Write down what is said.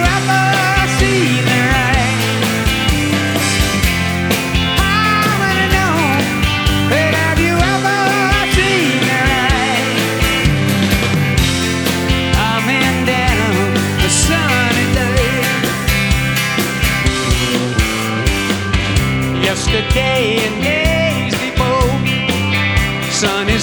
ever seen the rain? I wanna know, hey, have you ever seen the rain? Coming down a sunny day. Yesterday and days before, sunny